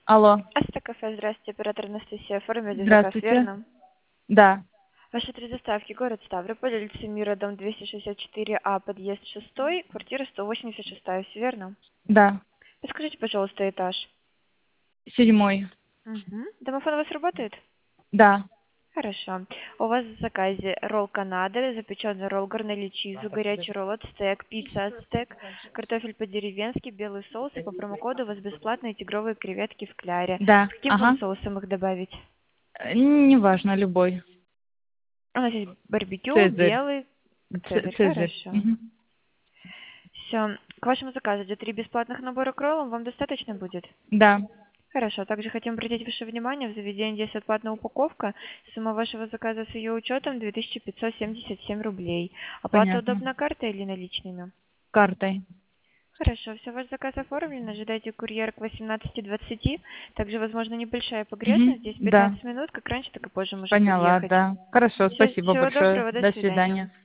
Алло, Астакафе, здравствуйте, оператор Анастасия. Оформили заказ, здравствуйте. верно? Да, Ваши три доставки. Город Ставрополь, улица Мира, дом 264А, подъезд 6, квартира 186, все верно? да, Подскажите, пожалуйста, этаж. 7. Угу. Домофон у вас работает? Да, Хорошо. У вас в заказе ролл Канада, запеченный ролл горнелли чизу, горячий ролл от стек, пицца от стек, картофель по-деревенски, белый соус, и по промокоду у вас бесплатные тигровые креветки в кляре. да, Каким вам ага. соусом их добавить? Неважно, любой. У нас есть барбекю, Цезарь. белый, цезарь. Цезарь. Хорошо. Мгм. Все. К вашему заказу идет 3 бесплатных набора к роллам. Вам достаточно будет? Да, Хорошо. Также хотим обратить ваше внимание, в заведении действует платная упаковка. Сумма вашего заказа с ее учетом 2577 рублей. Оплата понятно. удобна картой или наличными? Картой. Хорошо, все, ваш заказ оформлен. Ожидайте курьера к 18:20. Также, возможно, небольшая Мгм. погрешность. Здесь Да, 15 минут, как раньше, так и позже может поняла, подъехать. да. Хорошо, спасибо Всего большое. доброго, до До свидания. свидания.